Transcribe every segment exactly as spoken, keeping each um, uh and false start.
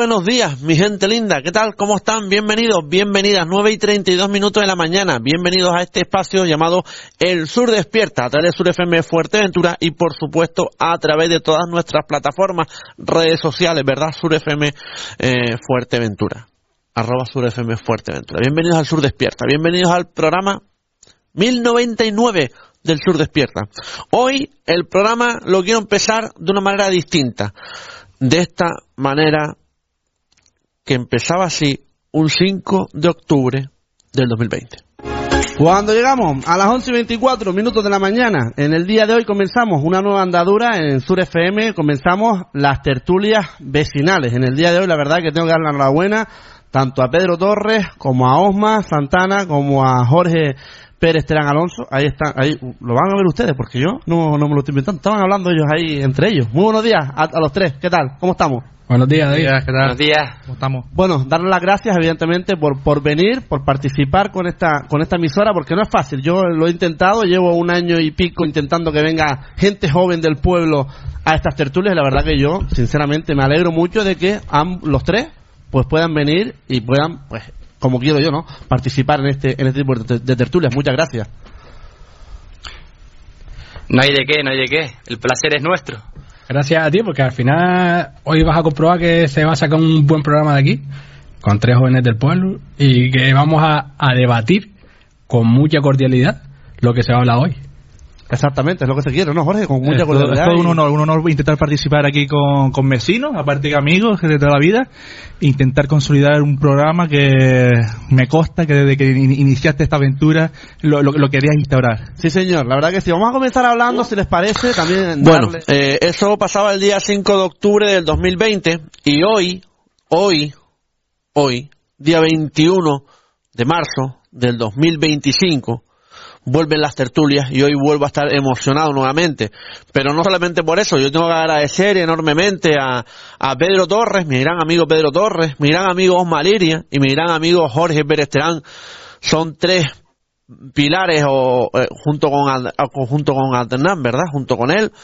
buenos días, mi gente linda. ¿Qué tal? ¿Cómo están? Bienvenidos, bienvenidas. nueve y treinta y dos minutos de la mañana. Bienvenidos a este espacio llamado El Sur Despierta, a través de Sur F M Fuerteventura y, por supuesto, a través de todas nuestras plataformas, redes sociales, ¿verdad? Sur F M eh, Fuerteventura. Arroba Sur F M Fuerteventura. Bienvenidos al Sur Despierta. Bienvenidos al programa mil noventa y nueve del Sur Despierta. Hoy el programa lo quiero empezar de una manera distinta. De esta manera que empezaba así un cinco de octubre del dos mil veinte. Cuando llegamos a las once y veinticuatro minutos de la mañana, en el día de hoy comenzamos una nueva andadura en Sur F M, comenzamos las tertulias vecinales. En el día de hoy la verdad que tengo que dar la enhorabuena tanto a Pedro Torres como a Osma Santana como a Jorge Pérez Terán Alonso. Ahí están, ahí lo van a ver ustedes porque yo no, no me lo estoy inventando, estaban hablando ellos ahí entre ellos. Muy buenos días a, a los tres, ¿qué tal? ¿Cómo estamos? Buenos días, David. ¿Qué tal? Buenos días. ¿Cómo estamos? Bueno, darles las gracias evidentemente por por venir, por participar con esta con esta emisora, porque no es fácil. Yo lo he intentado, llevo un año y pico intentando que venga gente joven del pueblo a estas tertulias, y la verdad que yo, sinceramente, me alegro mucho de que am, los tres pues puedan venir y puedan, pues, como quiero yo, ¿no?, participar en este en este tipo de, de tertulias. Muchas gracias. No hay de qué, no hay de qué. El placer es nuestro. Gracias a ti, porque al final hoy vas a comprobar que se va a sacar un buen programa de aquí, con tres jóvenes del pueblo, y que vamos a, a debatir con mucha cordialidad lo que se va a hablar hoy. Exactamente, es lo que se quiere, ¿no, Jorge? Con mucha es cordialidad. Es todo un honor, un honor intentar participar aquí con, con vecinos, aparte que amigos de toda la vida, intentar consolidar un programa que me consta que desde que in, iniciaste esta aventura lo, lo, lo querías instaurar. Sí, señor, la verdad que sí. Vamos a comenzar hablando, si les parece, también. Bueno, darle... eh, eso pasaba el día cinco de octubre del dos mil veinte y hoy, hoy, hoy, día veintiuno de marzo del dos mil veinticinco, vuelven las tertulias y hoy vuelvo a estar emocionado nuevamente. Pero no solamente por eso, yo tengo que agradecer enormemente a, a Pedro Torres, mi gran amigo Pedro Torres, mi gran amigo Osma Liria y mi gran amigo Jorge Pérez Terán. Son tres pilares o eh, junto con junto con Adnan, ¿verdad? Junto con él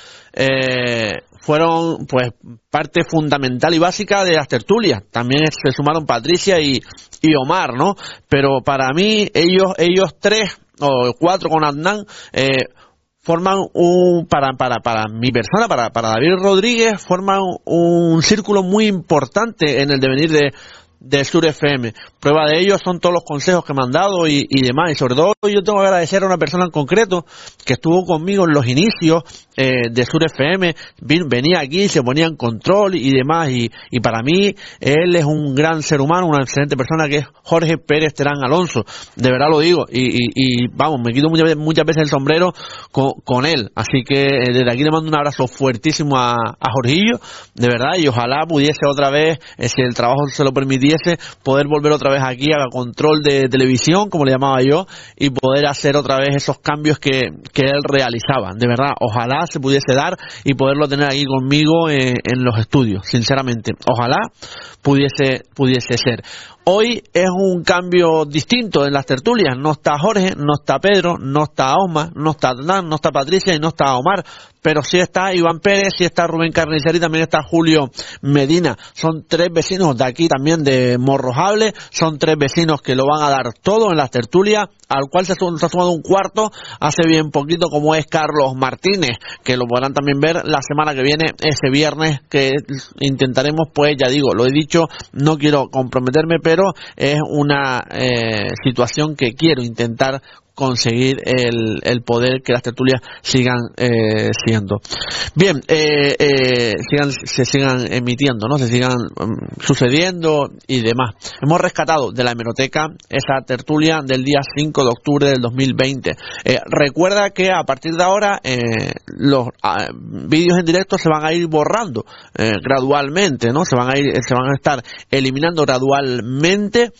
eh, fueron pues parte fundamental y básica de las tertulias. También se sumaron Patricia y, y Omar, ¿no? Pero para mí ellos ellos tres o cuatro con Adnan, eh, forman un, para, para, para mi persona, para, para David Rodríguez, forman un círculo muy importante en el devenir de, de Sur F M. Prueba de ello son todos los consejos que me han dado y, y demás. Y sobre todo yo tengo que agradecer a una persona en concreto que estuvo conmigo en los inicios eh, de Sur F M. Vin, venía aquí, se ponía en control y demás. Y, y para mí, él es un gran ser humano, una excelente persona, que es Jorge Pérez Terán Alonso. De verdad lo digo. Y, y, y vamos, me quito muchas, muchas veces el sombrero con, con él. Así que eh, desde aquí le mando un abrazo fuertísimo a, a Jorgillo, de verdad. Y ojalá pudiese otra vez, eh, si el trabajo se lo permitiese, poder volver otra vez aquí a control de televisión, como le llamaba yo, y poder hacer otra vez esos cambios que, que él realizaba. De verdad, ojalá se pudiese dar y poderlo tener aquí conmigo en, en los estudios, sinceramente. Ojalá pudiese, pudiese ser. Hoy es un cambio distinto en las tertulias. No está Jorge, no está Pedro, no está Osma, no está Adnan, no está Patricia y no está Omar. Pero sí está Iván Pérez, sí está Rubén Carnicer y también está Julio Medina. Son tres vecinos de aquí también de Morrojable. Son tres vecinos que lo van a dar todo en las tertulias, al cual se, se ha sumado un cuarto hace bien poquito, como es Carlos Martínez, que lo podrán también ver la semana que viene, ese viernes, que intentaremos, pues ya digo, lo he dicho, no quiero comprometerme, pero es una eh, situación que quiero intentar conseguir el, el poder que las tertulias sigan eh, siendo. Bien, eh, eh, sigan, se sigan emitiendo, ¿no? Se sigan um, sucediendo y demás. Hemos rescatado de la hemeroteca esa tertulia del día cinco de octubre del dos mil veinte. Eh, recuerda que a partir de ahora eh, los uh, vídeos en directo se van a ir borrando eh, gradualmente, ¿no? Se van a ir, se van a estar eliminando gradualmente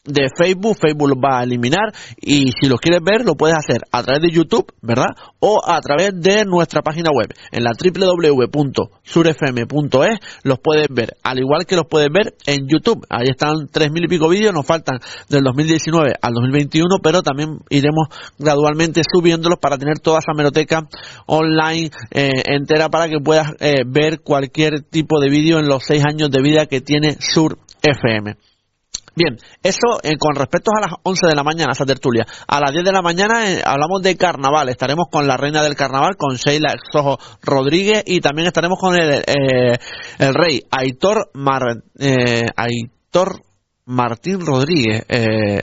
de Facebook, Facebook los va a eliminar, y si los quieres ver lo puedes hacer a través de YouTube, ¿verdad? O a través de nuestra página web, en la doble u doble u doble u punto sur f m punto es los puedes ver, al igual que los puedes ver en YouTube. Ahí están tres mil y pico vídeos, nos faltan del dos mil diecinueve al dos mil veintiuno, pero también iremos gradualmente subiéndolos para tener toda esa hemeroteca online eh, entera para que puedas eh, ver cualquier tipo de vídeo en los seis años de vida que tiene Sur F M. Bien, eso eh, con respecto a las once de la mañana, esa tertulia. A las diez de la mañana eh, hablamos de carnaval. Estaremos con la reina del carnaval, con Sheila Exojo Rodríguez, y también estaremos con el, eh, el rey Aitor, Mar, eh, Aitor Martín Rodríguez. Eh,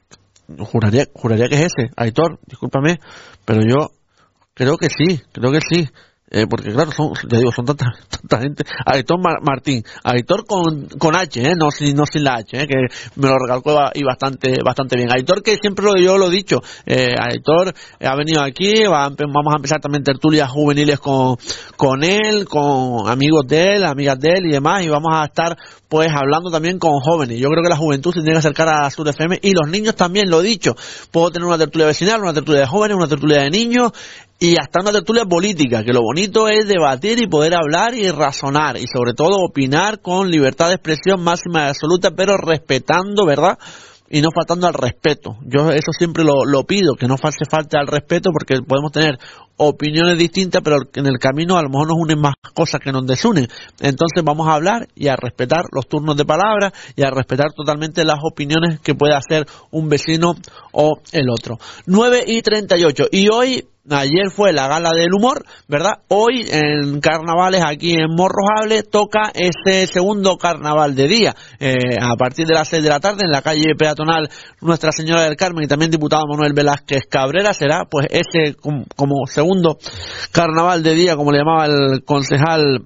juraría, juraría que es ese, Aitor, discúlpame, pero yo creo que sí, creo que sí. Eh, porque claro, son, ya digo, son tanta, tanta gente. Aitor Mar- Martín, Aitor con, con H, eh, no sin, no sin la H, eh, que me lo recalcó y bastante, bastante bien. Aitor, que siempre lo, yo lo he dicho, eh, Aitor ha venido aquí, va, vamos a empezar también tertulias juveniles con, con él, con amigos de él, amigas de él y demás, y vamos a estar pues hablando también con jóvenes. Yo creo que la juventud se tiene que acercar a Sur F M, y los niños también, lo he dicho. Puedo tener una tertulia vecinal, una tertulia de jóvenes, una tertulia de niños, y hasta una tertulia política, que lo bonito es debatir y poder hablar y razonar, y sobre todo opinar con libertad de expresión máxima y absoluta, pero respetando, ¿verdad?, y no faltando al respeto. Yo eso siempre lo, lo pido, que no falte falta al respeto, porque podemos tener opiniones distintas, pero en el camino a lo mejor nos unen más cosas que nos desunen. Entonces vamos a hablar y a respetar los turnos de palabra y a respetar totalmente las opiniones que puede hacer un vecino o el otro. nueve y treinta y ocho, y hoy, ayer fue la gala del humor, ¿verdad? Hoy en carnavales aquí en Morrojable toca ese segundo carnaval de día, eh, a partir de las seis de la tarde en la calle peatonal Nuestra Señora del Carmen, y también diputado Manuel Velázquez Cabrera. Será pues ese como, como segundo carnaval de día, como le llamaba el concejal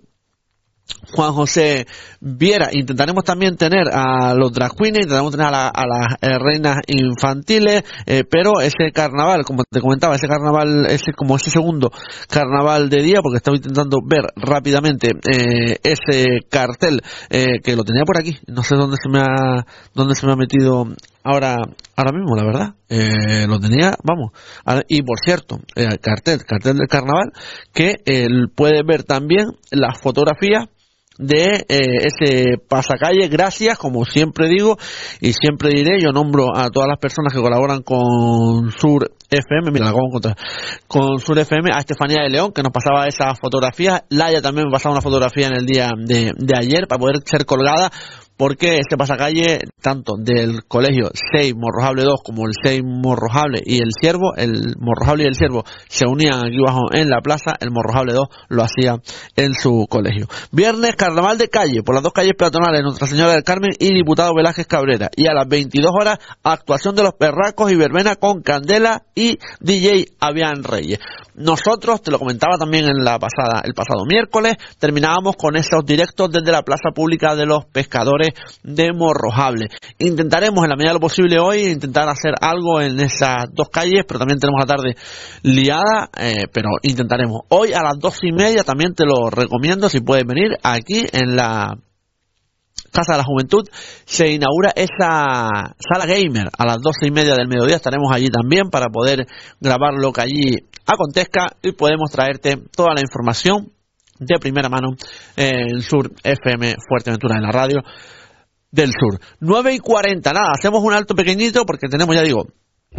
Juan José Viera. Intentaremos también tener a los drag queens, intentaremos tener a, la, a las eh, reinas infantiles, eh, pero ese carnaval, como te comentaba, ese carnaval, ese como ese segundo carnaval de día, porque estaba intentando ver rápidamente eh, ese cartel eh, que lo tenía por aquí, no sé dónde se me ha dónde se me ha metido ahora ahora mismo, la verdad, eh, lo tenía, vamos, y por cierto, el cartel, cartel del carnaval, que eh, puede ver también las fotografías de eh, ese pasacalle. Gracias, como siempre digo y siempre diré, yo nombro a todas las personas que colaboran con Sur F M, mira, la acabo de encontrar, con Sur F M, a Estefanía de León, que nos pasaba esa fotografía. Laia también me pasaba una fotografía en el día de, de ayer para poder ser colgada, porque este pasacalle, tanto del colegio seis Morrojable dos como el seis Morrojable y el Ciervo, el Morrojable y el Ciervo se unían aquí abajo en la plaza, el Morrojable dos lo hacía en su colegio. Viernes, carnaval de calle, por las dos calles peatonales, Nuestra Señora del Carmen y diputado Velázquez Cabrera. Y a las veintidós horas, actuación de los perracos y verbena con Candela y D J Avian Reyes. Nosotros, te lo comentaba también en la pasada, el pasado miércoles, terminábamos con esos directos desde la plaza pública de los pescadores de Morrojable. Intentaremos en la medida de lo posible hoy intentar hacer algo en esas dos calles, pero también tenemos la tarde liada, eh, pero intentaremos. Hoy a las dos y media también te lo recomiendo, si puedes venir aquí en la Casa de la Juventud, se inaugura esa sala gamer a las doce y media del mediodía. Estaremos allí también para poder grabar lo que allí acontezca y podemos traerte toda la información de primera mano en Sur F M Fuerteventura, en la radio del Sur. nueve y cuarenta, nada, hacemos un alto pequeñito porque tenemos, ya digo,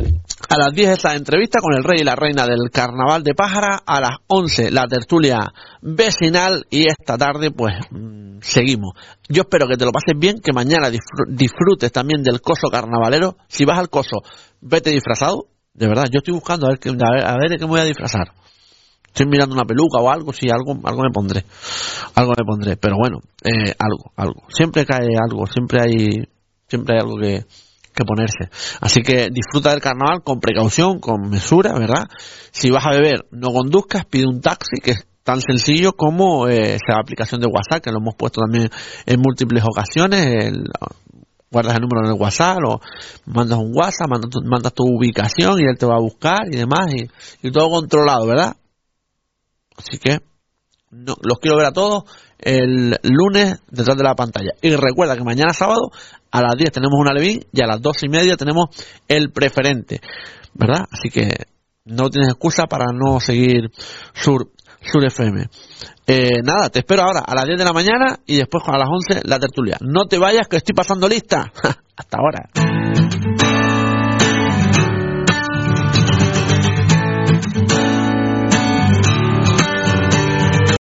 a las diez esa entrevista con el rey y la reina del carnaval de Pájara, a las once la tertulia vecinal, y esta tarde pues mmm, seguimos. Yo espero que te lo pases bien, que mañana disfr- disfrutes también del coso carnavalero. Si vas al coso, vete disfrazado, de verdad. Yo estoy buscando a ver, que, a ver, a ver de qué me voy a disfrazar. Estoy mirando una peluca o algo, sí, algo, algo me pondré, algo me pondré, pero bueno, eh, algo, algo. Siempre cae algo, siempre hay, siempre hay algo que que ponerse. Así que disfruta del carnaval con precaución, con mesura, ¿verdad? Si vas a beber, no conduzcas, pide un taxi, que es tan sencillo como eh, esa aplicación de WhatsApp, que lo hemos puesto también en múltiples ocasiones. El, guardas el número en el WhatsApp, o mandas un WhatsApp, mandas tu, mandas tu ubicación y él te va a buscar y demás, y, y todo controlado, ¿verdad? Así que no, los quiero ver a todos el lunes detrás de la pantalla. Y recuerda que mañana sábado a las diez tenemos un alevín y a las doce y media tenemos el preferente, ¿verdad? Así que no tienes excusa para no seguir Sur, Sur F M. Eh, nada, te espero ahora a las diez de la mañana y después a las once la tertulia. No te vayas que estoy pasando lista. Hasta ahora.